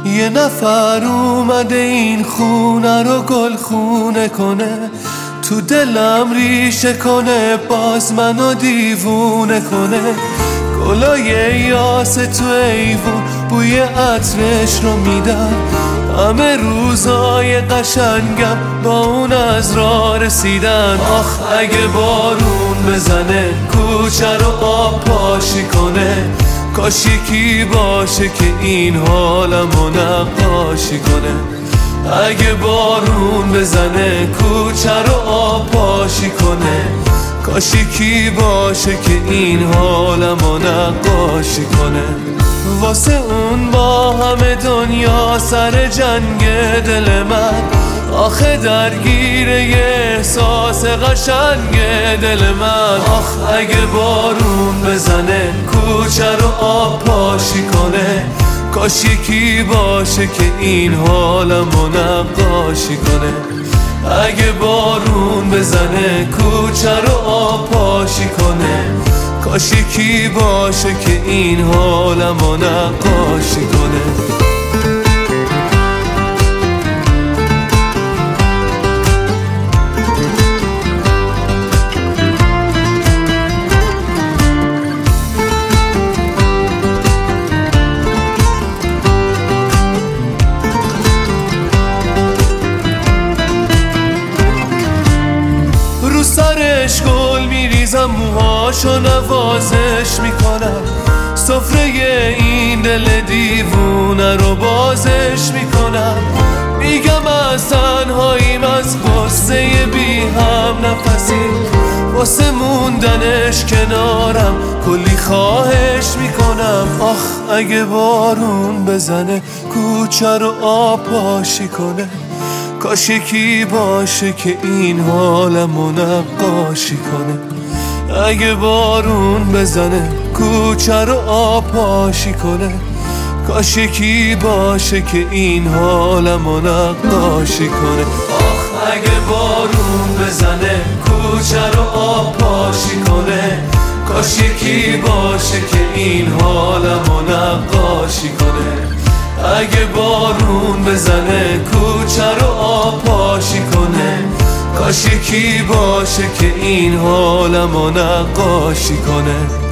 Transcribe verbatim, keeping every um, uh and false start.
یه نفر اومده این خونه رو گل خونه کنه، تو دلم ریشه کنه، باز منو دیوونه کنه. گلای یاسه تو ایوون بوی عطرش رو میدن، همه روزای قشنگم با اون از راه رسیدن. آخ اگه بارون بزنه کوچه رو آب پاشی کنه، کاش یکی باشه که این حالمو نقاشی کنه. اگه بارون بزنه کوچه رو آب پاشی کنه، کاش یکی باشه که این حالمو نقاشی کنه. واسه اون با همه دنیا سر جنگ دل من، آخه درگیره یه احساس قشنگ دل من. آخ اگه بارون بزنه کوچه رو آب پاشی کنه، کاش یکی باشه که این حالمو نقاشی کنه. اگه بارون بزنه کوچه رو آب پاشی کنه، کاش یکی باشه که این حالمو نقاشی کنه. رو سرش گل میریزم، موهاشو نوازش میکنم، سفره این دل دیوونه رو بازش میکنم. میگم از تنهاییم، از غصه بی هم نفسی، واسه موندنش کنارم کلی خواهش میکنم. آخ اگه بارون بزنه کوچه رو آب پاشی کنه، کاش یکی باشه که این حالمو نقاشی کنه. اگه بارون بزنه کوچه رو آب پاشی کنه، کاش یکی باشه که این حالمو نقاشی کنه. آخ اگه بارون بزنه کوچه رو آب پاشی کنه، کاش یکی باشه که این حالمو نقاشی کنه. اگه بارون بزنه کوچه رو آب پاشی کنه، کاش یکی باشه که این حالمو نقاشی کنه.